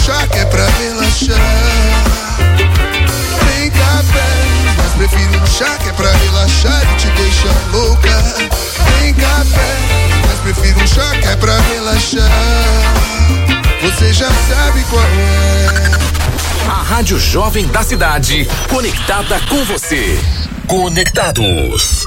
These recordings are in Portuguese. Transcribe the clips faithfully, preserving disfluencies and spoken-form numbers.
chá que é pra relaxar. Tem café, mas prefiro um chá que é pra relaxar e te deixar louca. Tem café, mas prefiro um chá que é pra relaxar. Você já sabe qual é. A Rádio Jovem da Cidade, conectada com você. Conectados.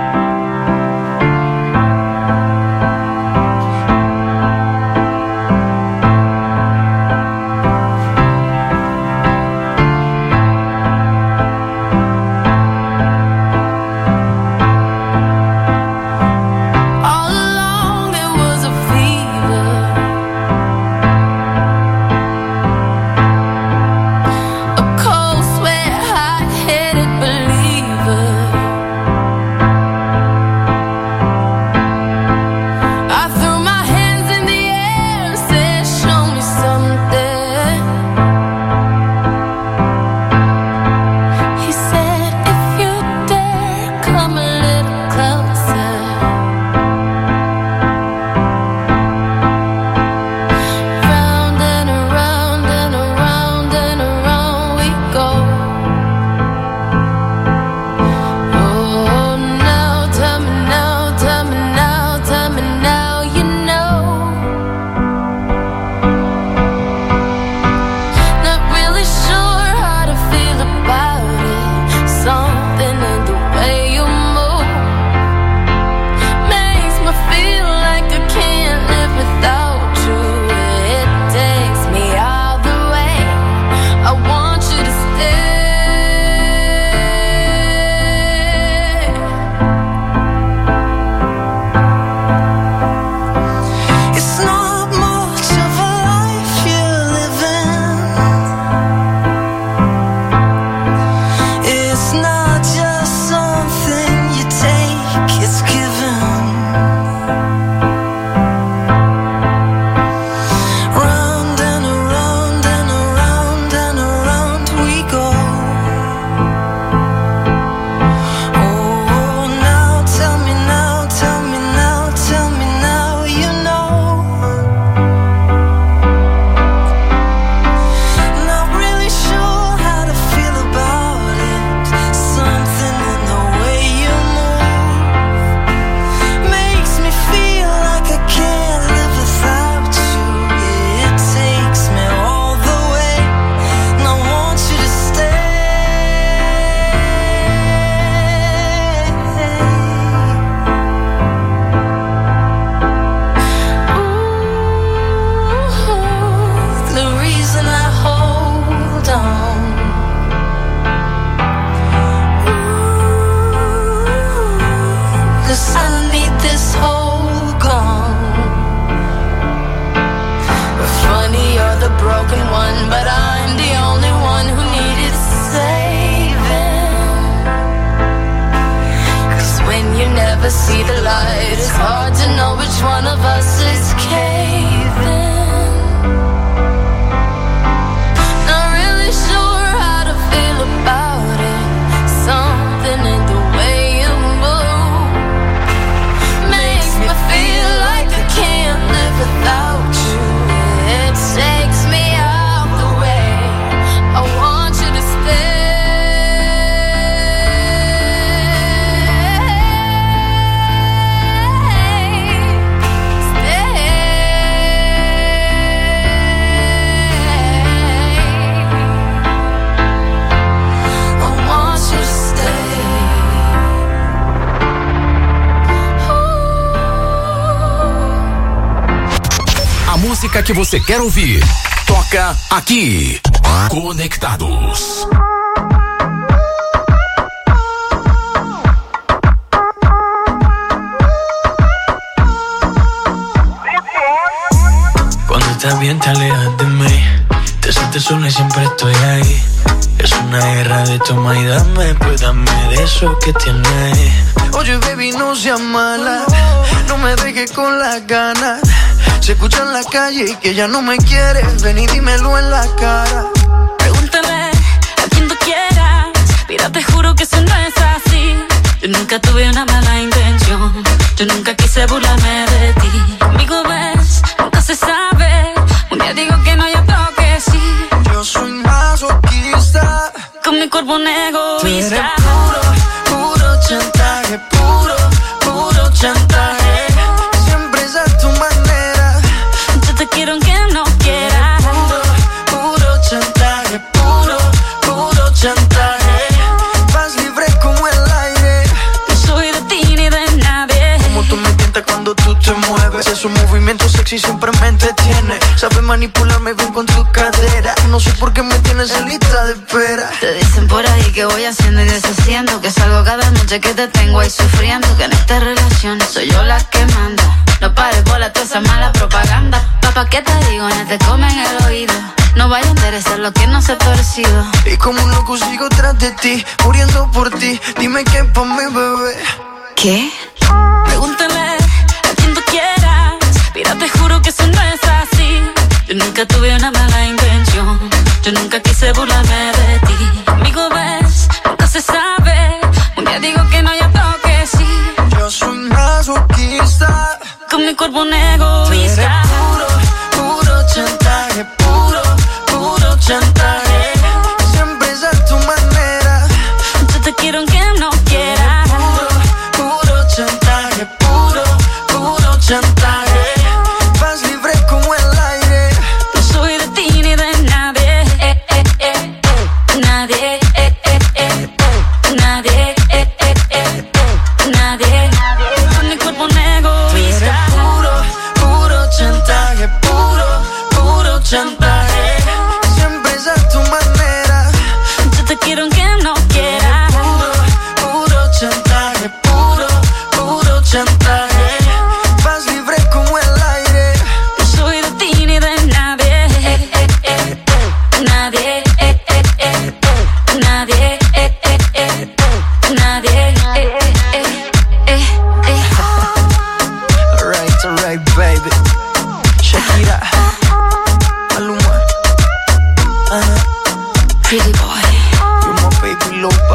música que você quer ouvir. Toca aqui. Conectados. Cuando estás bien te alejas de mí, te sientes sola y siempre estoy ahí. Es una guerra de toma y dame, pues dame de eso que tienes. Oye baby, no seas mala, no me dejes con las ganas. Se escucha en la calle y que ya no me quieres, ven y dímelo en la cara. Pregúntale a quien tú quieras, mira te juro que eso no es así. Yo nunca tuve una mala intención, yo nunca quise burlarme de ti. Conmigo ves, nunca se sabe, un día digo que no y otro que sí. egoísta. Con mi cuerpo un egoísta. Puro, puro chantaje, puro, puro chantaje. Siempre es a tu manera. Yo te quiero aunque no quieras. Puro, puro chantaje, puro, puro chantaje. Vas libre como el aire. No soy de ti ni de nadie. Como tú me tientas cuando tú te mueves. Esos movimientos sexy siempre me entretiene. Sabes manipularme bien con tu cadera. No sé por qué me tienes en lista de espera. Te dicen por ahí que voy haciendo y deshaciendo, que salgo cada noche que te tengo ahí sufriendo, que en esta relación soy yo la que manda. No pares bola toda esa mala propaganda. Papá, ¿qué te digo? No te comen el oído. No vaya a interesar lo que no se ha torcido. Y como un loco sigo tras de ti, muriendo por ti. Dime qué pa' mi bebé. ¿Qué? Pregúntale a quien tú quieras. Mira, te juro que eso no es así. Yo nunca tuve una mala intención. Yo nunca quise burlarme de ti. Conmigo ves, nunca se sabe. Un día digo que no, y otro que sí. Yo soy masoquista. Con mi cuerpo un egoísta. Puro, puro chantaje, puro, puro chantaje. Siempre es a tu manera. Yo te quiero aunque no quieras. Puro, puro chantaje, puro, puro chantaje. Vas libre como el aire. No soy de ti ni de nadie. Eh, eh, eh, eh. Nadie. Eh, eh, eh. Nadie. Eh, eh, eh. Nadie. Con mi cuerpo un egoísta. Puro, puro chantaje, puro, puro chantaje. Siempre es a tu manera. Yo te quiero aunque no quieras. Puro, puro chantaje, puro, puro chantaje. Vas libre como el aire. No soy de ti ni de nadie. Eh, eh, eh. Nadie. Eh, eh, eh. Nadie. Eh, eh, eh. Nadie. Eh, eh, eh. Eh, eh. Alright, alright, baby. Shakira, Maluma, uh-huh. Pretty boy. You're my baby Lopa.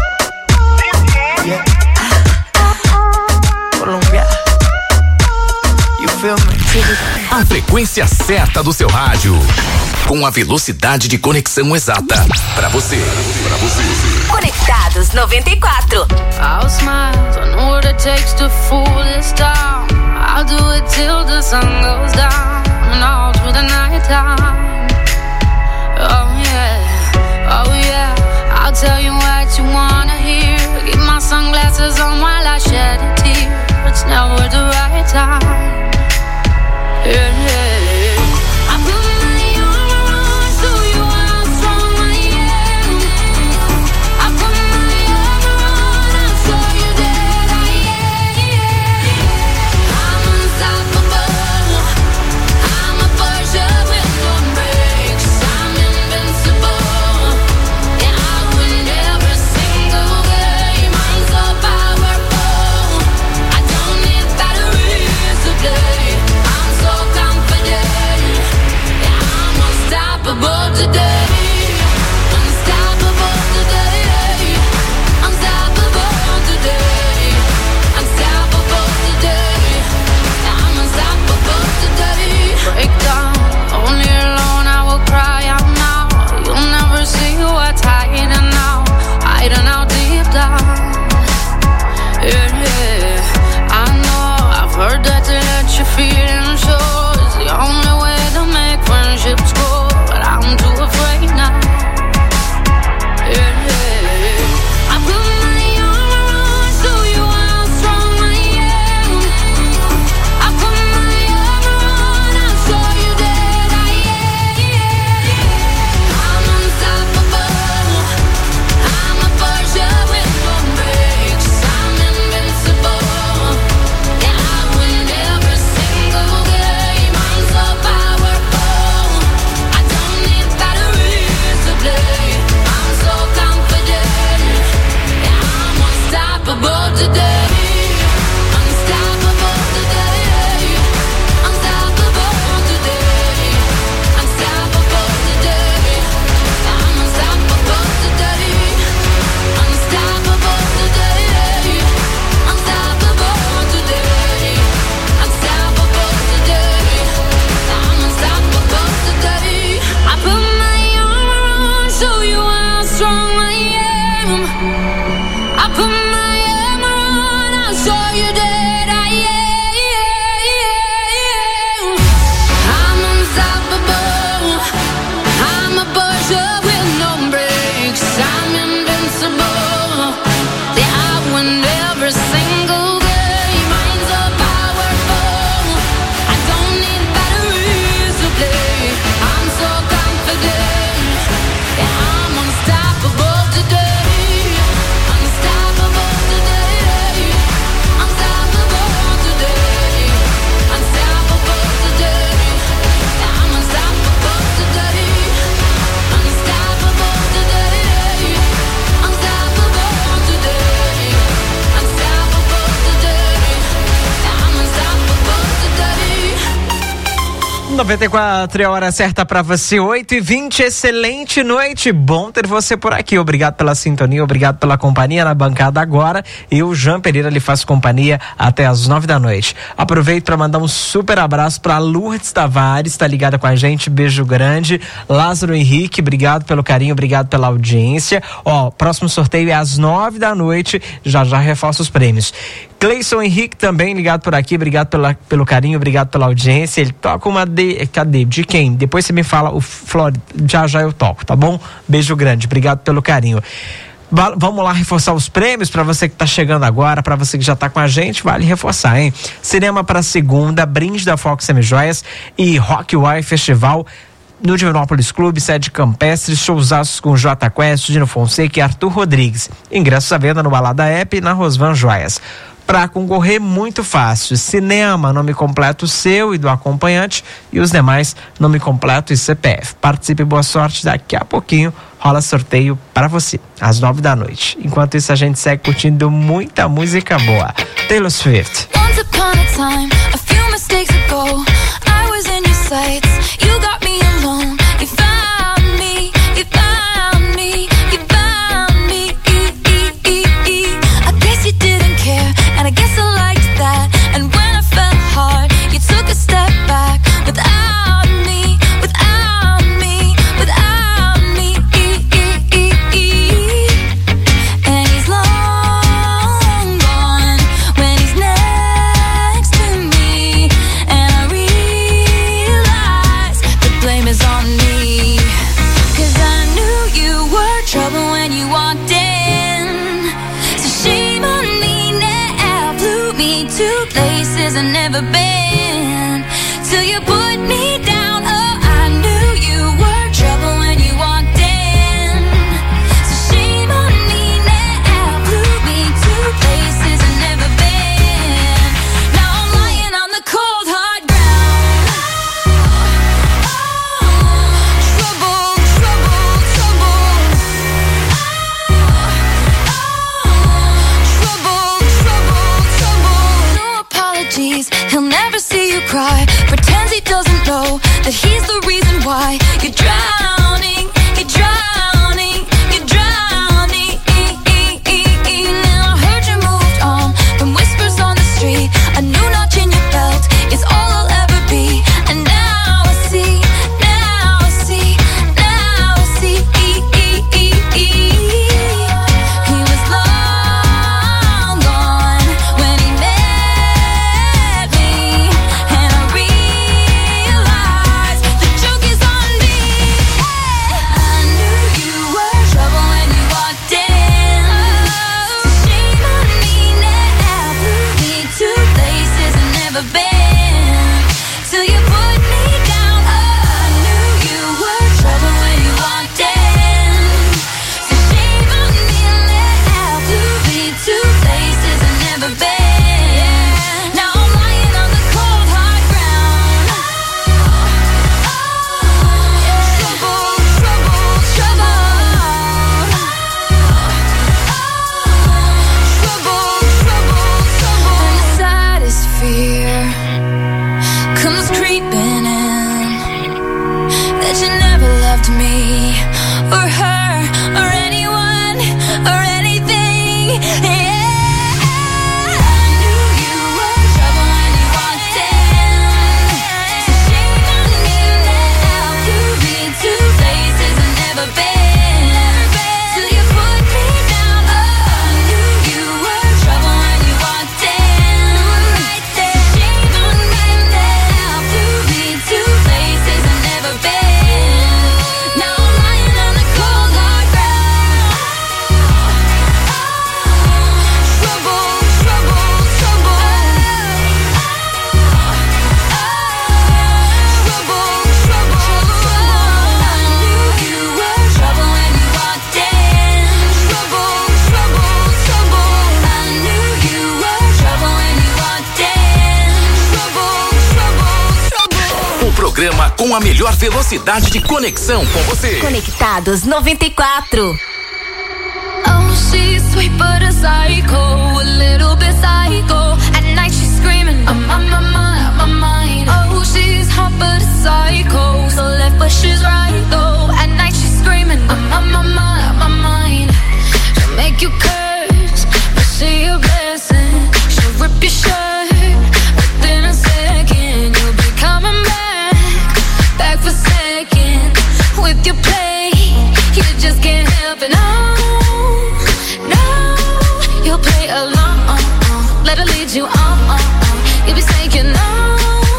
Yeah. Colombia. You feel me? A frequência certa do seu rádio. Com a velocidade de conexão exata. Pra você. Pra você. Conectados noventa e quatro. I'll smile, I know what it takes to fool this town. I'll do it till the sun goes down and all through the night time. Oh yeah, oh yeah, I'll tell you what you wanna hear. Keep my sunglasses on while I shed a tear. It's never the right time. Yeah, yeah. I put my armor on so you how strong I am. I put my armor on, I'll show you that I am. I'm unstoppable. I'm a Porsche with no brakes. I'm invincible. And I win every single game. I'm so powerful. I don't need batteries to play. I'm so confident. impossible. See, I win every single game. Minds are powerful. I don't need batteries to play. I'm so confident. Yeah, I'm unstoppable today. Unstoppable today. Unstoppable today. Unstoppable today. Yeah, I'm unstoppable today. Unstoppable today. Unstoppable today. Unstoppable today. Yeah, I'm unstoppable today. noventa e quatro é a hora certa pra você, oito e vinte, excelente noite, bom ter você por aqui, obrigado pela sintonia, obrigado pela companhia na bancada agora, eu, Jean Pereira, lhe faço companhia até as nove da noite. Aproveito para mandar um super abraço pra Lourdes Tavares, tá ligada com a gente, beijo grande. Lázaro Henrique, obrigado pelo carinho, obrigado pela audiência. Ó, próximo sorteio é às nove da noite, já já reforço os prêmios. Cleison Henrique também ligado por aqui, obrigado pela, pelo carinho, obrigado pela audiência. Ele toca uma de, cadê? De quem? Depois você me fala, o Flor, já já eu toco, tá bom? Beijo grande, obrigado pelo carinho. Va- vamos lá reforçar os prêmios para você que tá chegando agora, para você que já tá com a gente, vale reforçar, hein? Cinema para segunda, brinde da Fox Semijoias e Rock Wire Festival no Divinópolis Clube, sede campestre, showzaços com J Quest, Dino Fonseca e Arthur Rodrigues. Ingressos à venda no Balada App e na Rosvan Joias. Para concorrer, muito fácil. Cinema, nome completo seu e do acompanhante, e os demais, nome completo e C P F. Participe, boa sorte. Daqui a pouquinho rola sorteio para você, às nove da noite. Enquanto isso, a gente segue curtindo muita música boa. Taylor Swift. Once upon a time, a few mistakes ago, I was in your sights. You got me alone. You found me. You found me. You found me. I guess you didn't care, and I guess I liked that. And when I fell hard, you took a step back. Without me, without me, without me. And he's long gone when he's next to me. And I realize the blame is on me. 'Cause I knew you were trouble when you walked in. So shame on me now, flew me to places I've never been. Till you put me down, oh, I knew you were trouble when you walked in. So shame on me now, flew me to places I've never been. Now I'm lying on the cold hard ground. Oh, trouble, trouble, trouble. Trouble, trouble, trouble. No apologies, he'll never see you cry. Pretends he doesn't know that he's the reason why you're drowning, you're drowning, you're drowning. Now I heard you moved on from whispers on the street. A new notch in your belt is all I'll ever be. And now I see, now I see, now I see. He was long gone when he met me. And I realized the joke is on me. programa com a melhor velocidade de conexão com você. Conectados noventa e quatro. Oh, she's sweet but a psycho, a little bit psycho. At night she's screaming, I'm on my mind, my mind. Oh, she's hot but a psycho, so left but she's right though. At night she's screaming, I'm on my mind, my mind. She'll make you curse, but see a blessing. She'll rip your shirt within a second. You'll be coming back, back for second. With your play, you just can't help it. No, no, you'll play along. Let her lead you on. You'll be saying no,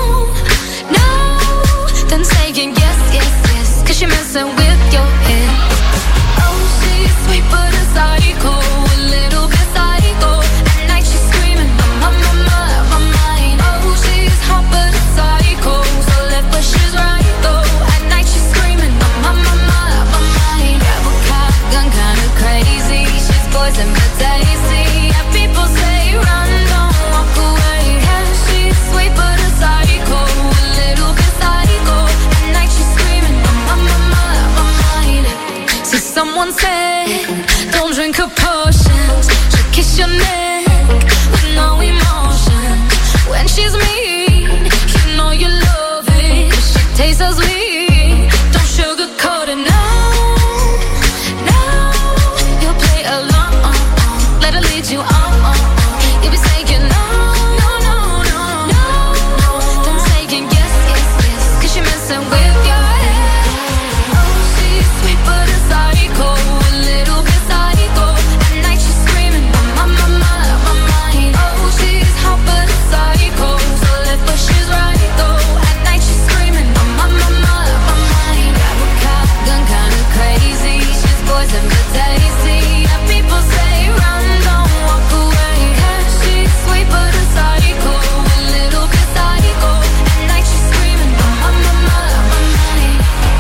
no, then saying yes, yes, yes, cause you're messing with your head. Oh, she's sweet but a psycho, a little bit psycho. At night she's screaming, I'm on my mind, my mind. Oh, she's hot but a psycho, so left but she's right though. At night she's screaming, I'm on my mind, my mind. Grab a cop, gun kinda crazy. She's poison but tasty. Yeah, people say run, don't walk away. Yeah, she's sweet but a psycho, a little bit psycho. At night she's screaming, I'm on my mind, my mind. See, someone said, don't drink her potions. She'll kiss your neck with no emotion. When she's mean, you know you love it. She tastes so sweet, don't sugarcoat it, no, no. You'll play along, let her lead you on. You'll be saying no, no, no, no, no. Then saying yes, yes, yes, cause you're messing with your head. Oh, she's sweet but a psycho, a little bit psycho. At night she's screaming, I'm on my mind, my mind. Oh, she's hot but a psycho, so left but she's right though. At night she's screaming, I'm on my mind, my mind. Grab a cop, gun kinda crazy. She's poison but tasty. Yeah, people say run, don't walk away. Yeah, she's sweet but a psycho, a little bit psycho. At night she's screaming, I'm on my mind, my mind.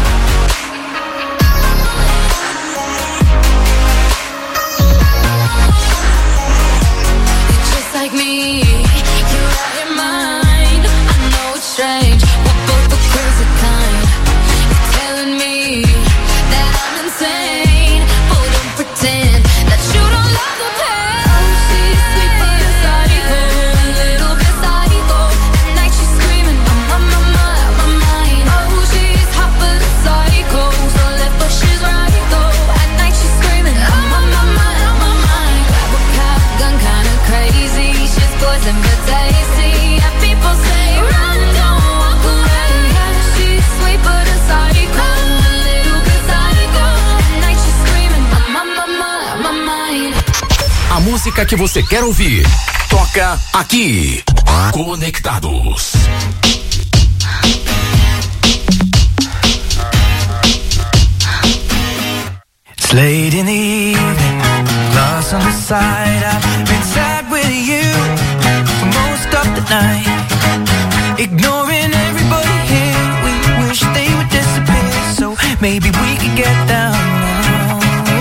You're just like me, you're out your mind. I know it's strange, we're both the crazy kind. You're telling me that I'm insane, but don't pretend that you don't love the pain. Oh, she's sweet but a psycho, a little bit psycho. At night she's screaming, I'm on my mind, my mind. Oh, she's hot but a psycho, so left but she's right though. At night she's screaming, I'm on my mind, my mind. Grab a cop, gun kinda crazy. She's poison but tasty. Yeah, people say run, don't walk away. Yeah, she's sweet but a psycho, a little bit psycho. At night she's screaming, I'm on my mind, my mind. A música que você quer ouvir, toca aqui. Conectados. It's late in the evening, lost on the side. I've been sad with you for most of the night, ignoring everybody here. We wish they would disappear, so maybe we could get down now.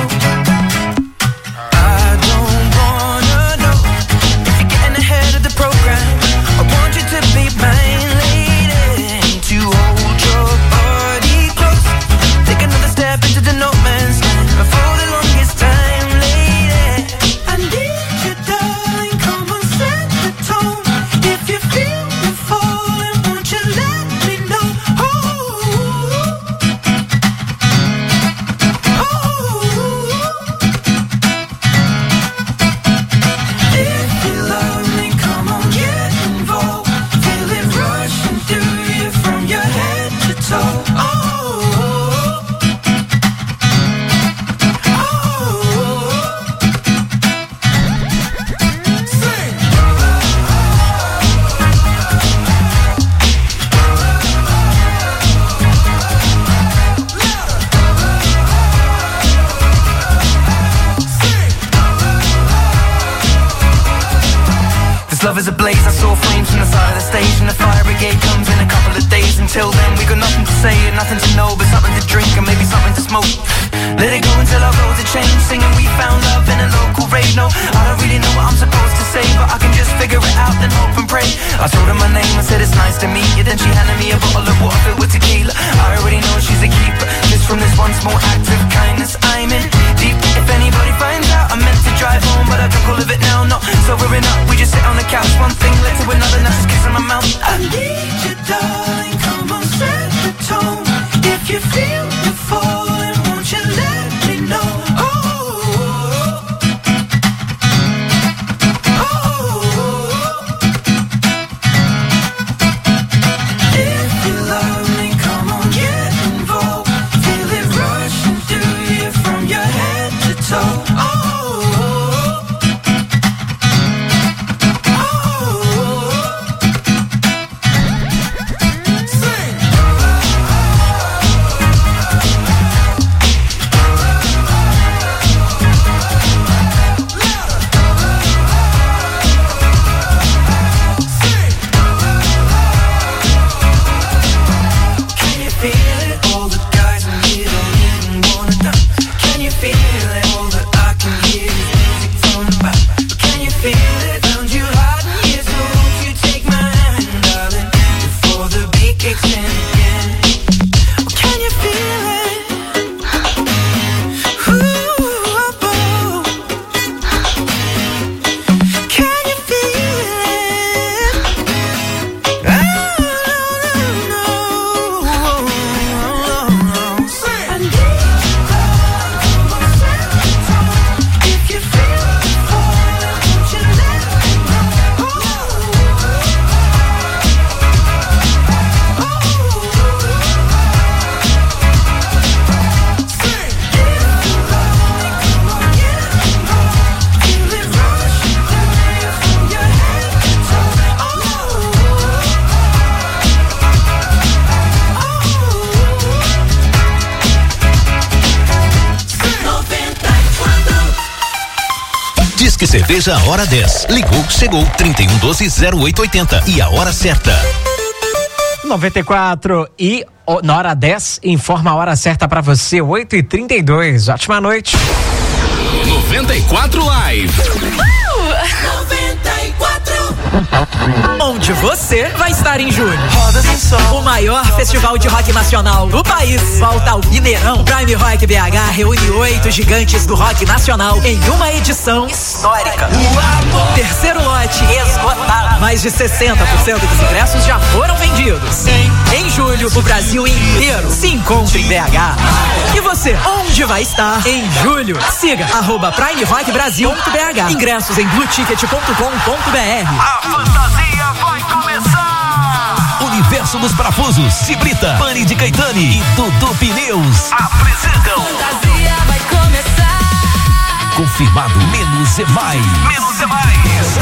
I don't wanna know if you're getting ahead of the program. I want you to be mine, lady, to hold your body close. Take another step into the no man's land. For the longest time, lady, I need you, darling. Come on, set the tone. If you feel me falling, won't you let me know? Oh, Love is ablaze, I saw flames from the side of the stage, and the fire brigade comes in a couple of days. Until then we got nothing to say and nothing to know, but something to drink and maybe something to smoke. Let it go until our roads are changed, singing we found love in a local rave. No, I don't really know what I'm supposed to say, but I can just figure it out and hope and pray. I told her my name, I said it's nice to meet you, then she handed me a bottle of water filled with small acts of kindness I'm in deep. If anybody finds out, I meant to drive home, but I took all of it now. Not sobering up, we just sit on the couch. One thing led to another, now just kissing my mouth. I need you, darling, come on, set the tone. If you feel the falling, won't you let me know? Oh, Cerveja Hora dez. Ligou, chegou, trinta e um doze, zero oito oitenta. E a hora certa. noventa e quatro e na hora dez, informa a hora certa pra você, oito e trinta e dois. Ótima noite. noventa e quatro Live. Uh! noventa e quatro. Onde você vai estar em julho? O maior festival de rock nacional do país volta ao Mineirão. Prime Rock B H reúne oito gigantes do rock nacional em uma edição histórica. Terceiro lote esgotado. Mais de sessenta por cento dos ingressos já foram vendidos. Em julho, o Brasil inteiro se encontra em B H. E você, onde vai estar em julho? Siga arroba Prime Rock Brasil ponto B H. Ingressos em blue ticket ponto com ponto b r. A fantasia vai começar! Universo dos Parafusos, Cibrita, Pani de Caetani e Dudu Pneus apresentam. Fantasia vai começar. Confirmado, menos é mais. Menos é mais.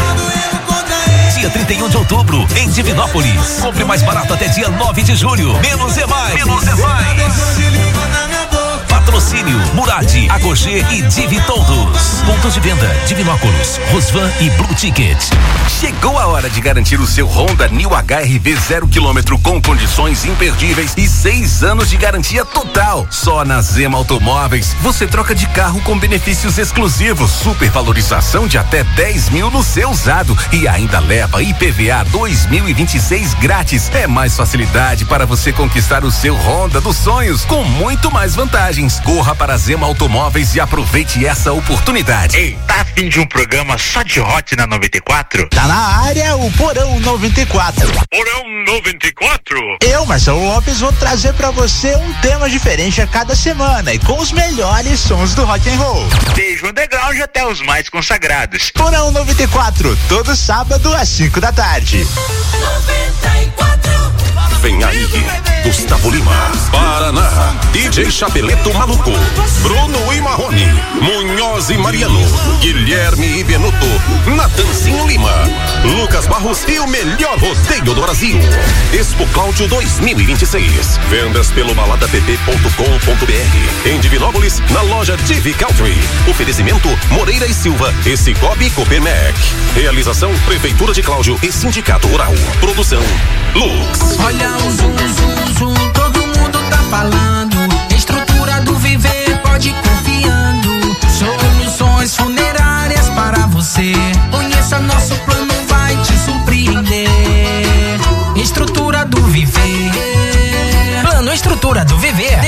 Dia trinta e um de outubro, em Divinópolis. Compre mais barato até dia nove de julho. Menos é mais. Menos é mais. Patrocínio Murad, Agogê e Divi Todos. Pontos de venda: Divinópolis, Rosvan e Blue Ticket. Chegou a hora de garantir o seu Honda New H R V zero quilômetro com condições imperdíveis e seis anos de garantia total. Só na Zema Automóveis você troca de carro com benefícios exclusivos, supervalorização de até dez mil no seu usado e ainda leva I P V A dois mil e vinte e seis grátis. É mais facilidade para você conquistar o seu Honda dos sonhos com muito mais vantagens. Corra para a Zema Automóveis e aproveite essa oportunidade. Ei, tá afim de um programa só de hot na noventa e quatro? Tá na área o Porão noventa e quatro. Porão noventa e quatro? Eu, Marcelo Lopes, vou trazer pra você um tema diferente a cada semana e com os melhores sons do rock and roll. Desde o underground até os mais consagrados. Porão noventa e quatro, todo sábado às cinco da tarde. noventa e quatro. Vem aí, Gustavo Lima, Paraná, D J Chapeleto Maluco, Bruno e Marrone, Munhoz e Mariano, Guilherme e Benuto, Natanzinho Lima, Lucas Barros e o melhor rodeio do Brasil. Expo Cláudio dois mil e vinte e seis. Vendas pelo balada p p ponto com ponto b r. Em Divinópolis, na loja Divi Country. Oferecimento Moreira e Silva e Cicobi Copermec. Realização Prefeitura de Cláudio e Sindicato Rural. Produção Lux. Olha o zoom, zoom, zoom, todo mundo tá falando. Estrutura do Viver, pode ir confiando. Soluções funerárias para você. Conheça nosso plano, vai te surpreender. Estrutura do Viver. Plano Estrutura do Viver. Descontos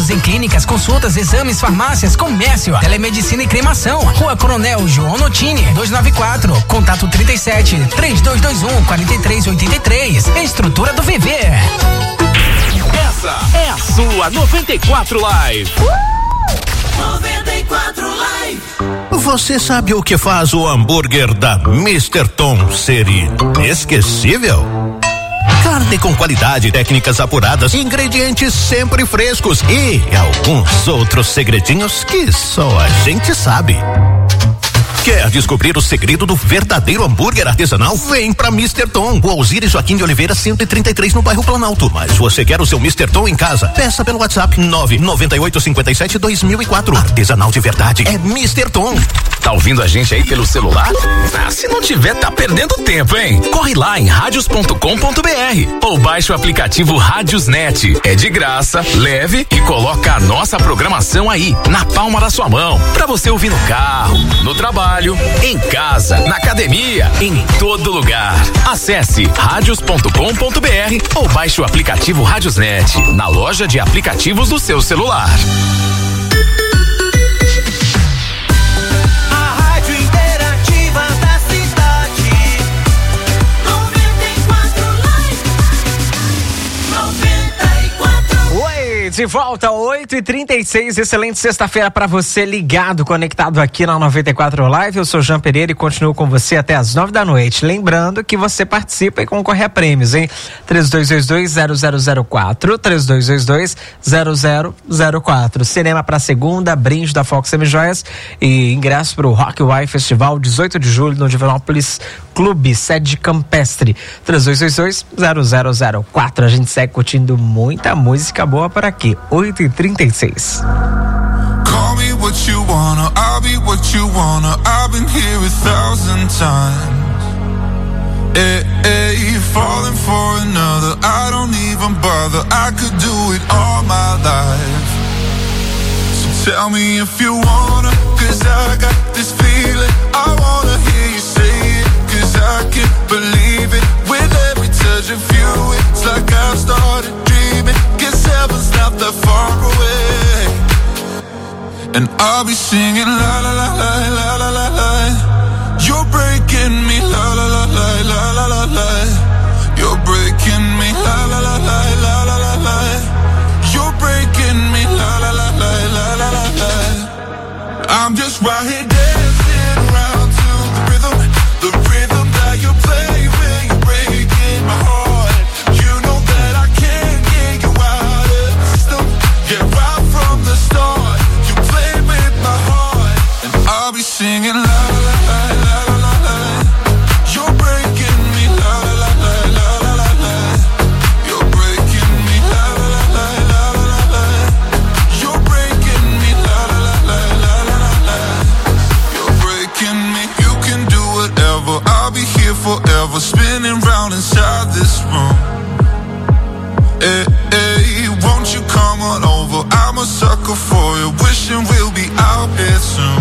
Atendimentos em clínicas, consultas, exames, farmácias, comércio, telemedicina e cremação. Rua Coronel João Notini, duzentos e noventa e quatro. Contato trinta e sete, trinta e dois vinte e um, quarenta e três oitenta e três. Estrutura do Viver. Essa é a sua noventa e quatro Live. noventa e quatro Live. Você sabe o que faz o hambúrguer da mister Tom ser inesquecível? Carne com qualidade, técnicas apuradas, ingredientes sempre frescos e alguns outros segredinhos que só a gente sabe. Quer descobrir o segredo do verdadeiro hambúrguer artesanal? Vem pra mister Tom, o Alzira Joaquim de Oliveira cento e trinta e três no bairro Planalto. Mas você quer o seu mister Tom em casa? Peça pelo WhatsApp nove nove oito cinco sete dois mil e quatro. Artesanal de verdade é mister Tom. Tá ouvindo a gente aí pelo celular? Ah, se não tiver, tá perdendo tempo, hein? Corre lá em radios ponto com ponto br ou baixe o aplicativo Radiosnet. É de graça, leve e coloca a nossa programação aí, na palma da sua mão, pra você ouvir no carro, no trabalho, em casa, na academia, em todo lugar. Acesse radios ponto com ponto br ou baixe o aplicativo Radiosnet na loja de aplicativos do seu celular. De volta, oito e trinta e seis, excelente sexta-feira para você ligado, conectado aqui na noventa e quatro Live. Eu sou Jean Pereira e continuo com você até as nove da noite. Lembrando que você participa e concorre a prêmios, hein? três dois dois dois zero zero zero quatro, três dois dois dois zero zero zero quatro. Cinema para segunda, brinde da Fox Semijoias e ingresso para o Rock Why Festival, dezoito de julho, no Divinópolis Clube, sede Campestre. três dois dois dois zero zero zero quatro. A gente segue curtindo muita música boa por aqui. oito e trinta e seis. Call me what you wanna, I'll be what you wanna. I've been here a thousand times. Hey, hey, falling for another, I don't even bother. I could do it all my life. So tell me if you wanna, cause I got this feeling. I wanna hear you say it, cause I can't believe it. With every touch of you, it's like I've started dreaming. Guess heaven's not that far away. And I'll be singing la la la la la la la la. You're breaking me la la la la la la la la. You're breaking me la la la la la la la la. You're breaking me la la la la la la la la. I'm just right here dancing around to the rhythm, the rhythm that you play when you're breaking my heart. You know that I can't get you out of the system. Yeah, right from the start, you played with my heart, and I'll be singing la la la la la la la. You're breaking me la la la la la la la. You're breaking me la la la la la la la. You're breaking me la la la la la la la. You're breaking me. You can do whatever. I'll be here forever, spinning round inside this room. Hey, hey, won't you come on over? I'm a sucker for you, wishing we'll be out here soon.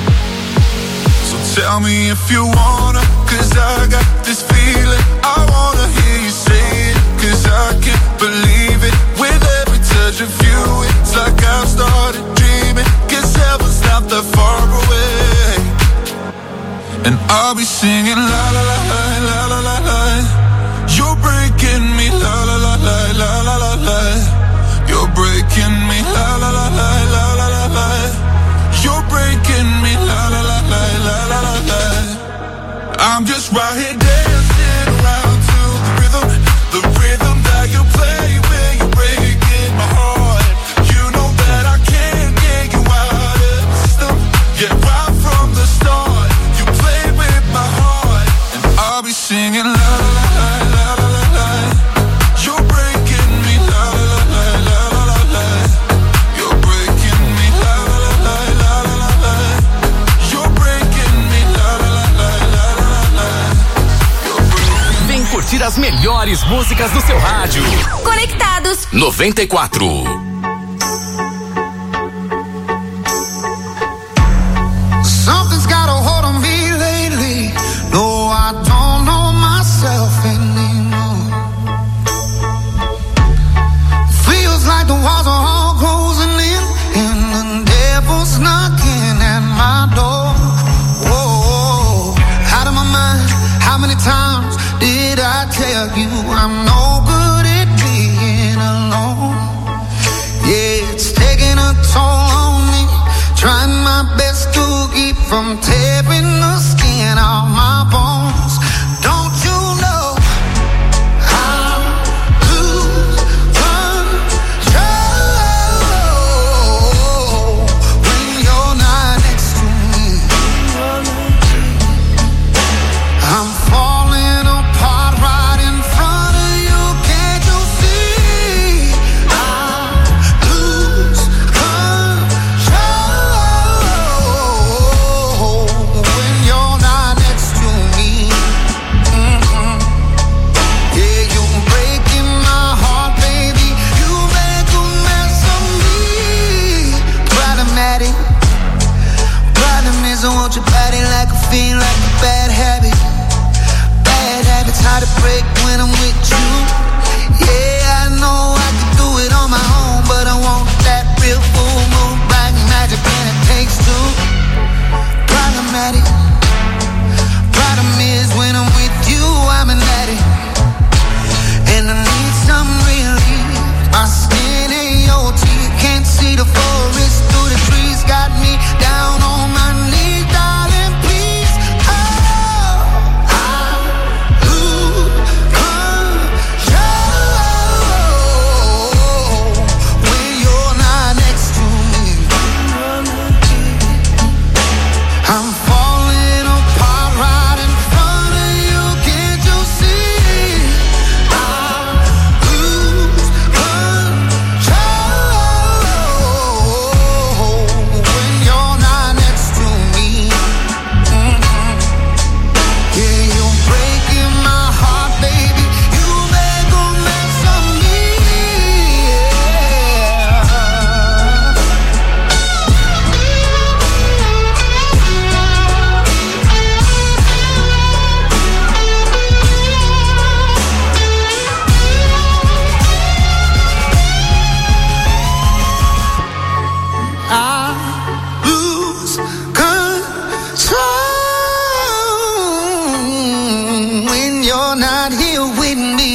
So tell me if you wanna, cause I got this feeling. I wanna hear you say it, cause I can't believe it. With every touch of you, it's like I've started dreaming. Guess heaven's not that far away. And I'll be singing la la la la la la la. You're breaking me la la la la la la la la. You're breaking me la la la la la la la la. You're breaking me la la la la la la la la. I'm just right here dancing around to the rhythm, the rhythm that you play when you're breaking my heart. You know that I can't get you out of the system. Yeah, right from the start, you played with my heart, and I'll be singing la la la la la la la. You're breaking me la la la la la la la. You're breaking me la la la la la la la. You're breaking me la la la la la la la. Vem curtir as melhores músicas do seu rádio. Conectados noventa e quatro. Something's got a hold on me lately. No, I don't know myself anymore. Feels like the walls are all closing from tearing the skin off my bones. Don't you know I lose control when you're not next to me? I'm falling apart right in front of you. Can't you see? I lose control when you're not next to me. Mm-mm. Yeah, you're breaking my heart, baby. You make a mess of me. Problematic. Problem is I want your body like a fiend, like a bad habit. Bad habits hard to break when I'm with you. Yeah, I know I can do it on my own, but I want that real full moon, black magic, and it takes two. Problematic. Problem is when I'm with you, I'm an addict, and I need some relief. My skin ain't your teeth, can't see the forest through the trees. Got me down on my knees, darling, please. Oh, I lose control when you're not next to me. I'm falling apart right in front of you. Can't you see? I lose control when you're not next to me. Mm-mm. Yeah, you're breaking my heart, baby. You make a mess of me. I lose control when you're not here with me.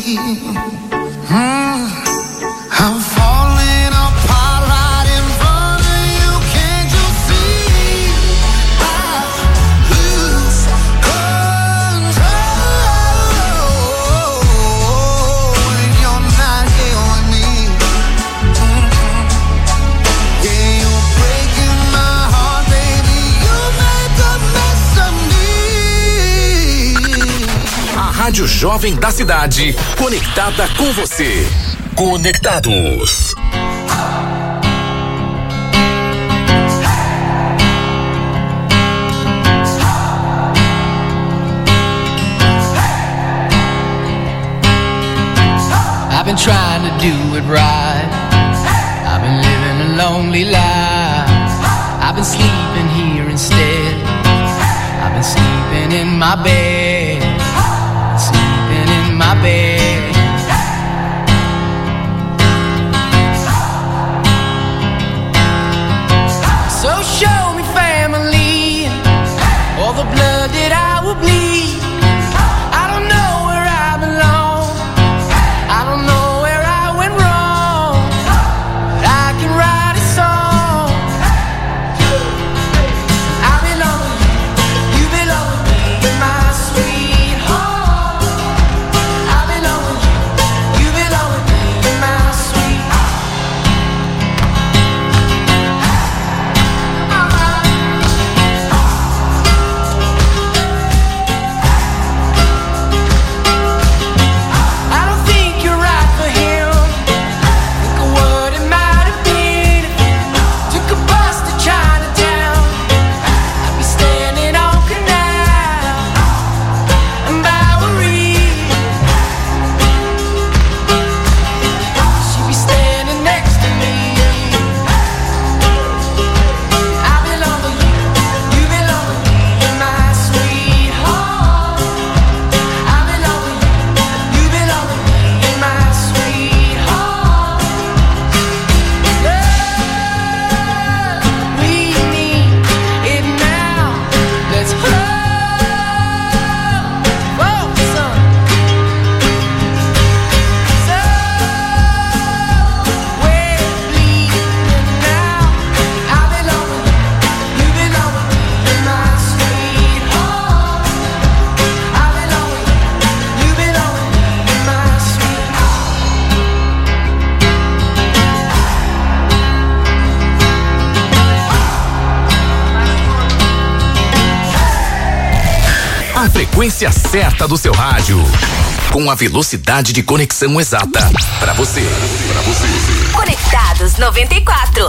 Mm. I'm falling apart right in front of you. Can't you see? I lose control when you're not here with me. Mm-mm. Yeah, you're breaking my heart, baby. You make a mess of me. A Rádio Jovem da Cidade, conectada com você. Conectados. I've been trying to do it right. I've been living a lonely life. I've been sleeping here instead. I've been sleeping in my bed. Sleeping in my bed. So show me family, all the blood that I will bleed. I don't know where I belong. I don't know where I went wrong. But I can write a song. I belong with you, you belong with me, you're my sweetheart. I belong A frequência certa do seu rádio. Com a velocidade de conexão exata. Pra você. Pra você. Conectados noventa e quatro.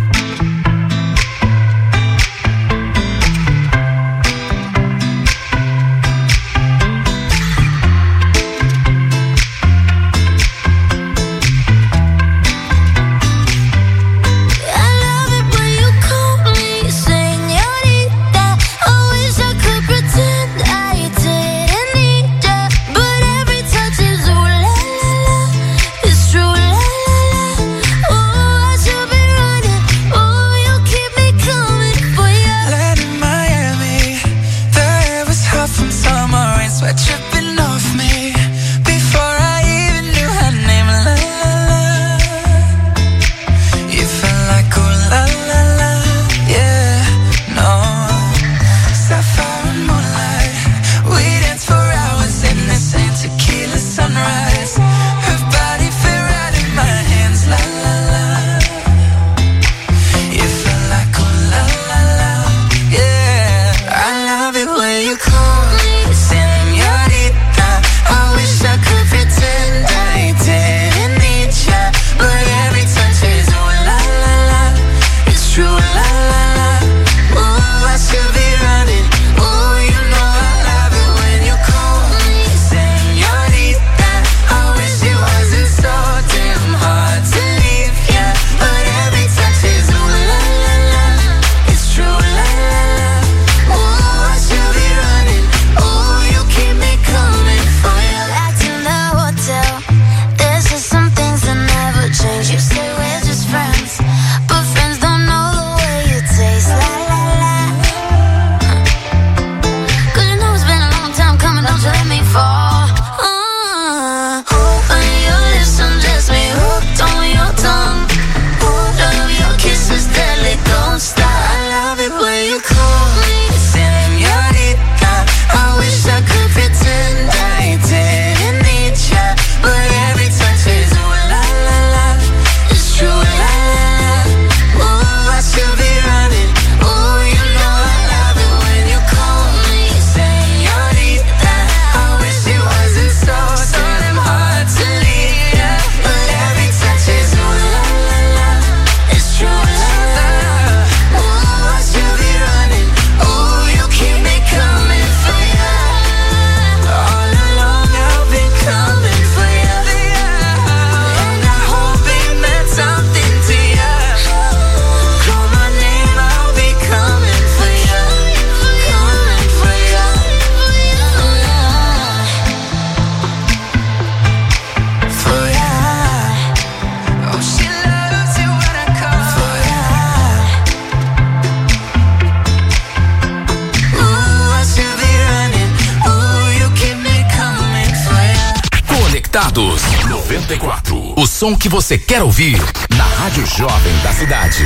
noventa e quatro. O som que você quer ouvir na Rádio Jovem da cidade.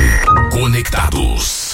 Conectados.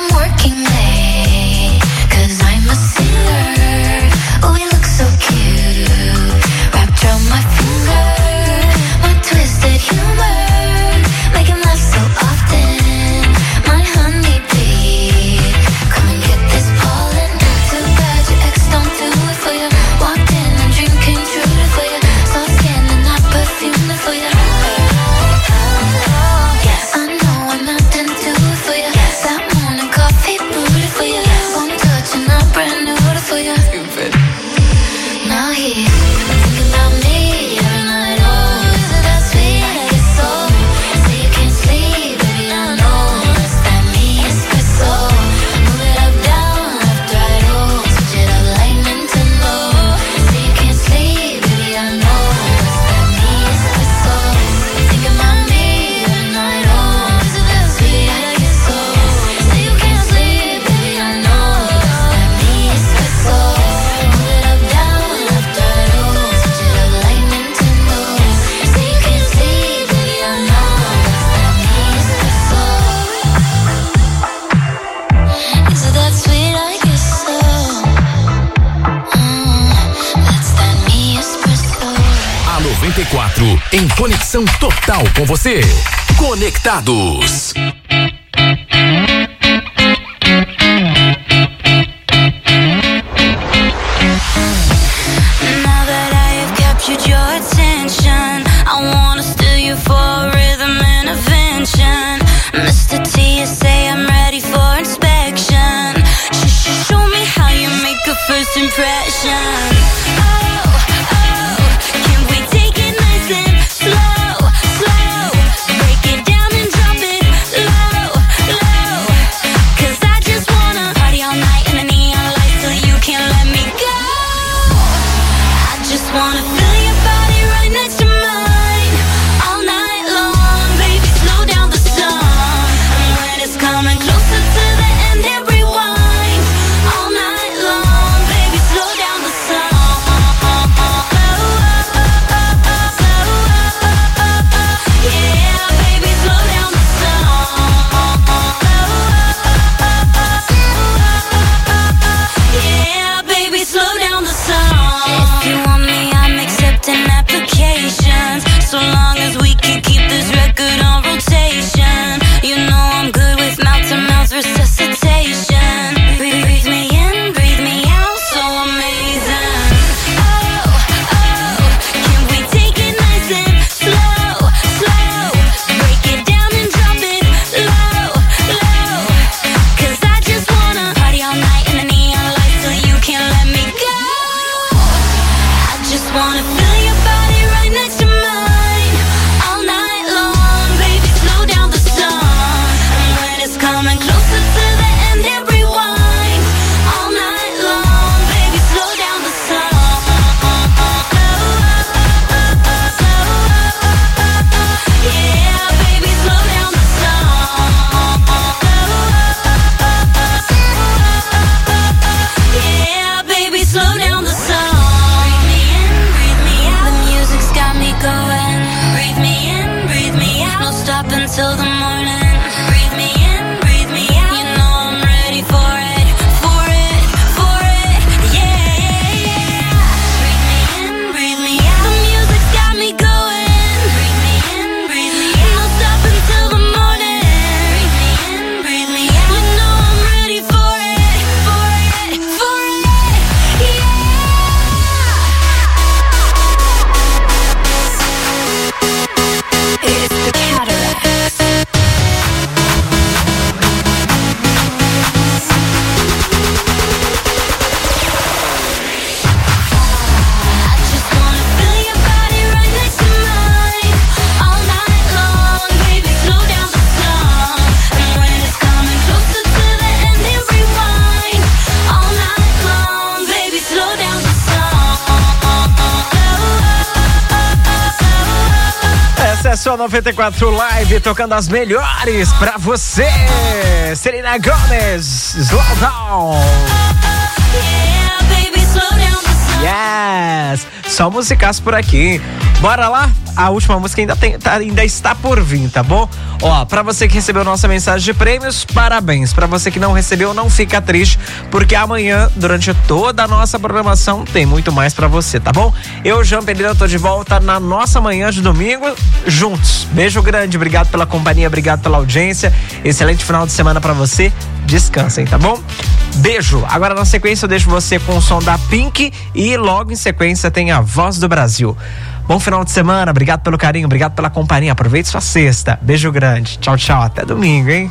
Cute. here, thinking about me every night. Oh, is it that sweet? I guess so. Say you can't sleep, baby, I know. It's that me espresso. Move it up, down, left, right, oh. Switch it up like Nintendo. Say you can't sleep, baby, I know. It's that me espresso. Thinking about me every night. Oh, is it that sweet? I guess so. Say you can't sleep, baby, I know. It's that me espresso. Move it up, down, left, right, oh. Switch it up like Nintendo. Say you can't sleep, baby, I know. It's that me espresso. Is it that sweet? I guess so. Mm, that's that me espresso. A noventa e quatro em conexão total com você. Conectados. Now that I have captured your attention, I wanna steal you for rhythm intervention. Mister T S A, I'm ready for inspection. Sh sh show me how you make a first impression. Oh, oh, can we take it nice and slow, slow? Break it down and drop it low, low. 'Cause I just wanna party all night in the neon lights till you can't let me go. I just wanna feel your body right next to mine all night long, baby. Slow down the song, and when it's coming closer to the end, then rewind all night long, baby. Slow down the song. Yeah, baby, slow down the song. Yeah, baby, slow down the song. If you want me, I'm accepting applications, so long as we can keep this record on rotation. You know I'm good with mouth-to-mouth resuscitation. Breathe, breathe me in, breathe me out, so amazing. Oh, oh, can we take it nice and slow, slow? Break it down and drop it low, low. 'Cause I just wanna party all night in the neon lights till you can't let me go. I just wanna feel your body right next to mine all night long, baby. Slow down the song, and when it's coming closer to the end, then rewind all night long, baby. Slow down the song. Yeah, baby, slow down the song. Yeah, baby, slow down the song. Breathe me in, breathe me out. The music's got me going. Breathe me in, breathe me out. No stop until the morning. Breathe me in, breathe me out. You know I'm ready for it, for it, for it. Yeah, yeah, yeah. Breathe me in, breathe me out. The music's got me going. Breathe me in, breathe me out. No stop until the morning. Breathe me in, breathe me out. You know I'm ready for it, for it, for it. Yeah. It's the Cataracts. I just wanna feel your body right next to mine all night long, baby. Slow down the song, and when it's coming closer to the end, then rewind all night long, baby. Slow down the song. Essa é só noventa e quatro Live, tocando as melhores pra você. Selena Gomez, Slow Down. Yeah, baby, slow down the song. Yes, só musicaço por aqui. Bora lá? A última música ainda, tem, tá, ainda está por vir, tá bom? Ó, pra você que recebeu nossa mensagem de prêmios, parabéns. Pra você que não recebeu, não fica triste, porque amanhã, durante toda a nossa programação, tem muito mais pra você, tá bom? Eu, Jean Pereira, tô de volta na nossa manhã de domingo, juntos. Beijo grande, obrigado pela companhia, obrigado pela audiência. Excelente final de semana pra você. Descansem, tá bom? Beijo. Agora na sequência eu deixo você com o som da Pink e logo em sequência tem a Voz do Brasil. Bom final de semana, obrigado pelo carinho, obrigado pela companhia. Aproveite sua sexta. Beijo grande. Tchau, tchau. Até domingo, hein?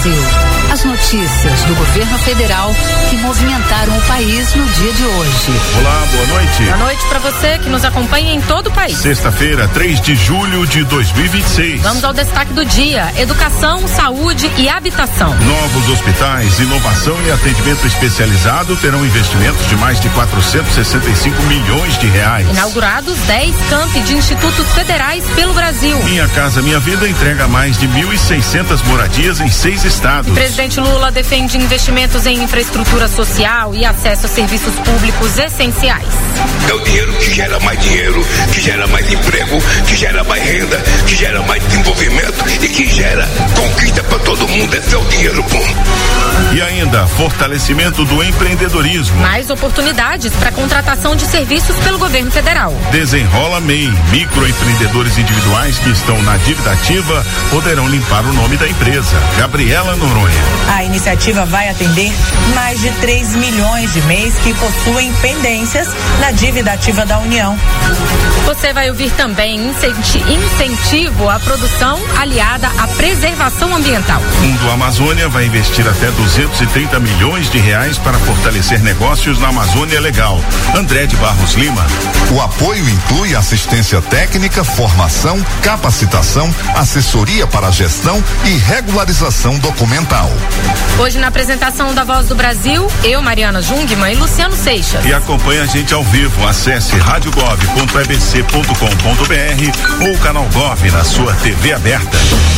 Brasil. As notícias do governo federal que movimentaram o país no dia de hoje. Olá, boa noite. Boa noite para você que nos acompanha em todo o país. Sexta-feira, três de julho de dois mil e vinte e seis. Vamos ao destaque do dia: educação, saúde e habitação. Novos hospitais, inovação e atendimento especializado terão investimentos de mais de quatrocentos e sessenta e cinco milhões de reais. Inaugurados dez campi de institutos federais pelo Brasil. Minha Casa Minha Vida entrega mais de mil e seiscentas moradias em seis estados. O presidente Lula defende investimentos em infraestrutura social e acesso a serviços públicos essenciais. É o dinheiro que gera mais dinheiro, que gera mais emprego, que gera mais renda, que gera mais desenvolvimento e que gera conquista para todo mundo. Esse é o dinheiro bom. E ainda, fortalecimento do empreendedorismo. Mais oportunidades para contratação de serviços pelo governo federal. Desenrola M E I. Microempreendedores individuais que estão na dívida ativa poderão limpar o nome da empresa. Gabriela Noronha. A iniciativa vai atender mais de três milhões de M E Is que possuem pendências na dívida ativa da União. Você vai ouvir também incentivo à produção aliada à preservação ambiental. Fundo Amazônia vai investir até duzentos e trinta milhões de reais para fortalecer negócios na Amazônia Legal. André de Barros Lima. O apoio inclui assistência técnica, formação, capacitação, assessoria para gestão e regularização documental. Hoje na apresentação da Voz do Brasil, eu, Mariana Jungmann e Luciano Seixas. E acompanhe a gente ao vivo. Acesse rádio gov ponto e b c ponto com ponto b r ou canal Gov na sua T V aberta.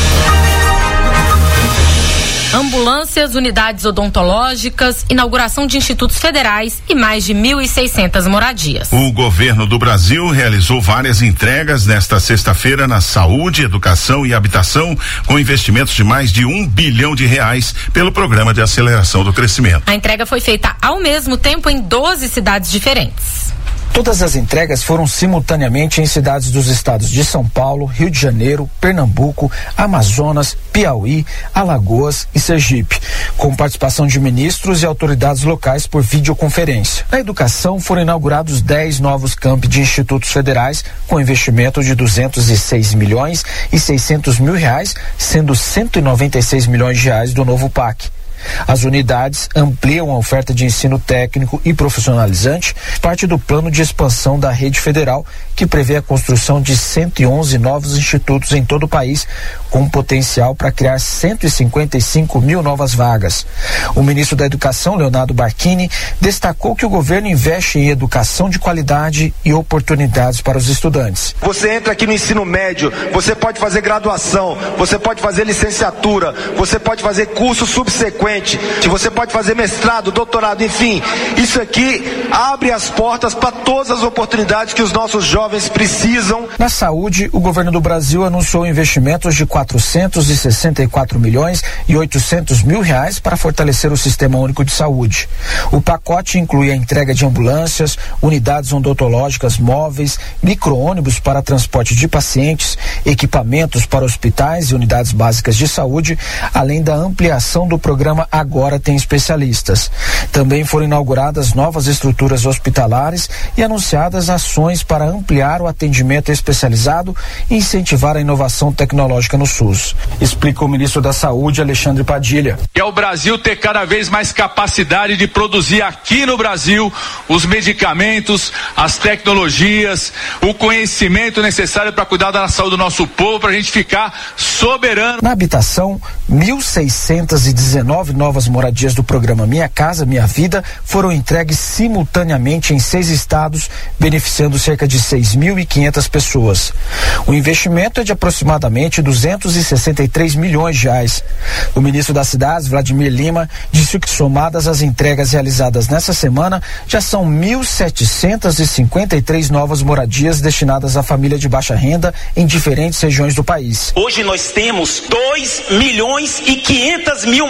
Ambulâncias, unidades odontológicas, inauguração de institutos federais e mais de mil e seiscentas moradias. O governo do Brasil realizou várias entregas nesta sexta-feira na saúde, educação e habitação, com investimentos de mais de um bilhão de reais pelo Programa de Aceleração do Crescimento. A entrega foi feita ao mesmo tempo em doze cidades diferentes. Todas as entregas foram simultaneamente em cidades dos estados de São Paulo, Rio de Janeiro, Pernambuco, Amazonas, Piauí, Alagoas e Sergipe, com participação de ministros e autoridades locais por videoconferência. Na educação foram inaugurados dez novos campi de institutos federais com investimento de duzentos e seis milhões e seiscentos mil reais, sendo cento e noventa e seis milhões de reais do novo P A C. As unidades ampliam a oferta de ensino técnico e profissionalizante, parte do plano de expansão da rede federal, que prevê a construção de cento e onze novos institutos em todo o país, com potencial para criar cento e cinquenta e cinco mil novas vagas. O ministro da Educação, Leonardo Barquini, destacou que o governo investe em educação de qualidade e oportunidades para os estudantes. Você entra aqui no ensino médio, você pode fazer graduação, você pode fazer licenciatura, você pode fazer curso subsequente, você pode fazer mestrado, doutorado, enfim, isso aqui abre as portas para todas as oportunidades que os nossos jovens precisam. Na saúde, o governo do Brasil anunciou investimentos de quatrocentos e sessenta e quatro milhões e oitocentos mil reais para fortalecer o Sistema Único de Saúde. O pacote inclui a entrega de ambulâncias, unidades odontológicas móveis, micro-ônibus para transporte de pacientes, equipamentos para hospitais e unidades básicas de saúde, além da ampliação do programa Agora Tem Especialistas. Também foram inauguradas novas estruturas hospitalares e anunciadas ações para ampliar o atendimento especializado e incentivar a inovação tecnológica no SUS. Explica o ministro da Saúde, Alexandre Padilha. É o Brasil ter cada vez mais capacidade de produzir aqui no Brasil os medicamentos, as tecnologias, o conhecimento necessário para cuidar da saúde do nosso povo, para a gente ficar soberano. Na habitação, mil seiscentos e dezenove novas moradias do programa Minha Casa Minha Vida foram entregues simultaneamente em seis estados, beneficiando cerca de seis mil e quinhentas pessoas. O investimento é de aproximadamente duzentos e sessenta e três milhões de reais. O ministro das Cidades, Vladimir Lima, disse que somadas as entregas realizadas nessa semana, já são mil setecentos e cinquenta e três novas moradias destinadas à família de baixa renda em diferentes regiões do país. Hoje nós temos dois milhões e quinhentas mil moradias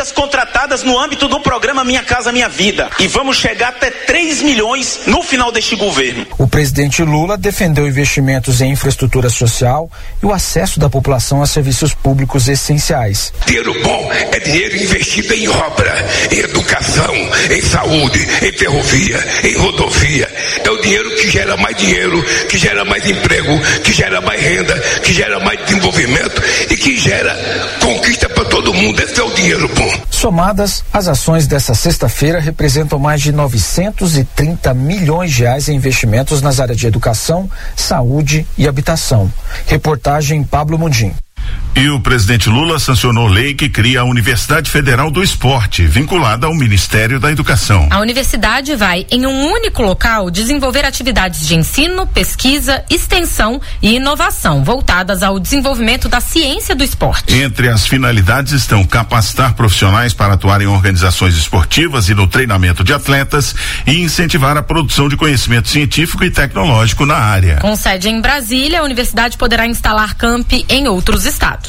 famílias contratadas no âmbito do programa Minha Casa Minha Vida. E vamos chegar até três milhões no final deste governo. O presidente Lula defendeu investimentos em infraestrutura social e o acesso da população a serviços públicos essenciais. Dinheiro bom é dinheiro investido em obra, em educação, em saúde, em ferrovia, em rodovia. É o dinheiro que gera mais dinheiro, que gera mais emprego, que gera mais renda, que gera mais desenvolvimento e que gera conquista para todo mundo. Esse é o dinheiro bom. Somadas, as ações dessa sexta-feira representam mais de novecentos e trinta milhões de reais em investimentos nas áreas de educação, saúde e habitação. Reportagem Pablo Mundim. E o presidente Lula sancionou lei que cria a Universidade Federal do Esporte, vinculada ao Ministério da Educação. A universidade vai, em um único local, desenvolver atividades de ensino, pesquisa, extensão e inovação, voltadas ao desenvolvimento da ciência do esporte. Entre as finalidades estão capacitar profissionais para atuar em organizações esportivas e no treinamento de atletas e incentivar a produção de conhecimento científico e tecnológico na área. Com sede em Brasília, a universidade poderá instalar campi em outros estados.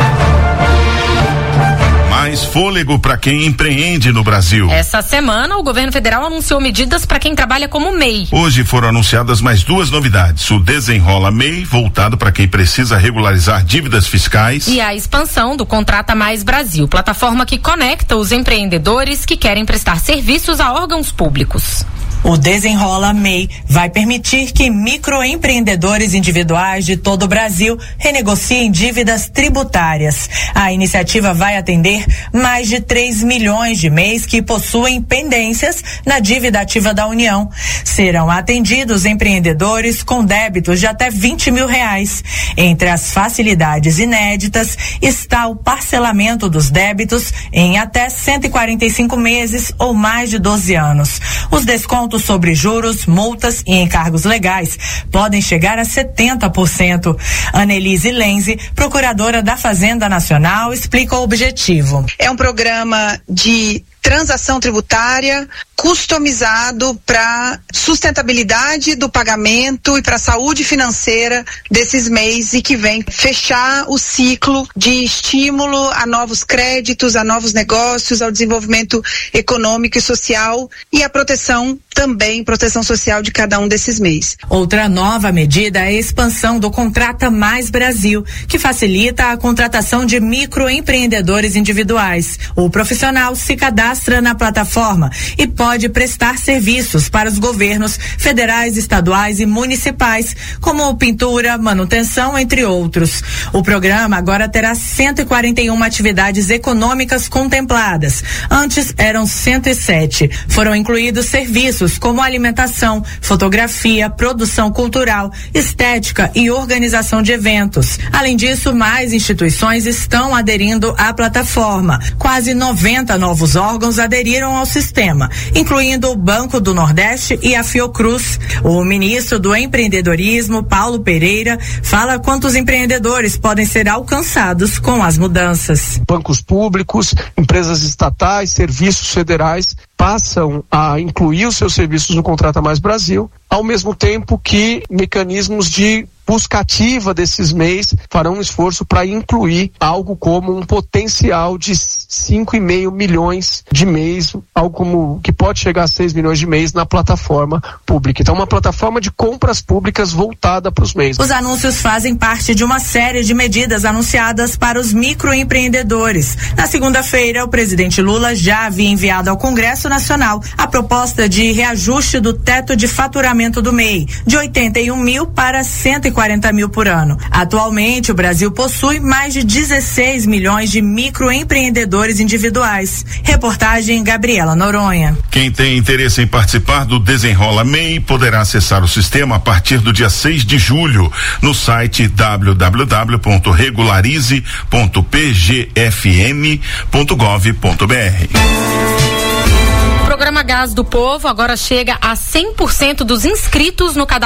Mais fôlego para quem empreende no Brasil. Essa semana, o governo federal anunciou medidas para quem trabalha como M E I. Hoje foram anunciadas mais duas novidades: o Desenrola M E I, voltado para quem precisa regularizar dívidas fiscais, e a expansão do Contrata Mais Brasil, plataforma que conecta os empreendedores que querem prestar serviços a órgãos públicos. O Desenrola M E I vai permitir que microempreendedores individuais de todo o Brasil renegociem dívidas tributárias. A iniciativa vai atender mais de três milhões de M E Is que possuem pendências na dívida ativa da União. Serão atendidos empreendedores com débitos de até vinte mil reais. Entre as facilidades inéditas está o parcelamento dos débitos em até cento e quarenta e cinco meses ou mais de doze anos. Os descontos sobre juros, multas e encargos legais podem chegar a setenta por cento. Annelise Lenzi, procuradora da Fazenda Nacional, explica o objetivo. É um programa de transação tributária customizado para sustentabilidade do pagamento e para a saúde financeira desses M E Is e que vem fechar o ciclo de estímulo a novos créditos, a novos negócios, ao desenvolvimento econômico e social e a proteção também, proteção social de cada um desses M E Is. Outra nova medida é a expansão do Contrata Mais Brasil, que facilita a contratação de microempreendedores individuais. O profissional se cadastra na plataforma e pode prestar serviços para os governos federais, estaduais e municipais, como pintura, manutenção, entre outros. O programa agora terá cento e quarenta e uma atividades econômicas contempladas. Antes eram cento e sete. Foram incluídos serviços como alimentação, fotografia, produção cultural, estética e organização de eventos. Além disso, mais instituições estão aderindo à plataforma. Quase noventa novos órgãos aderiram ao sistema, incluindo o Banco do Nordeste e a Fiocruz. O ministro do Empreendedorismo, Paulo Pereira, fala quantos empreendedores podem ser alcançados com as mudanças. Bancos públicos, empresas estatais, serviços federais passam a incluir os seus serviços no Contrata Mais Brasil, ao mesmo tempo que mecanismos de busca ativa desses M E Is farão um esforço para incluir algo como um potencial de cinco e meio milhões de M E Is, algo como que pode chegar a seis milhões de M E Is na plataforma pública. Então, uma plataforma de compras públicas voltada para os M E Is. Os anúncios fazem parte de uma série de medidas anunciadas para os microempreendedores. Na segunda-feira, o presidente Lula já havia enviado ao Congresso Nacional a proposta de reajuste do teto de faturamento do M E I, de oitenta e um mil para cento e quarenta mil por ano. Atualmente, o Brasil possui mais de dezesseis milhões de microempreendedores individuais. Reportagem Gabriela Noronha. Quem tem interesse em participar do Desenrola M E I poderá acessar o sistema a partir do dia seis de julho no site w w w ponto regularize ponto p g f m ponto gov ponto b r. O programa Gás do Povo agora chega a cem por cento dos inscritos no cadastro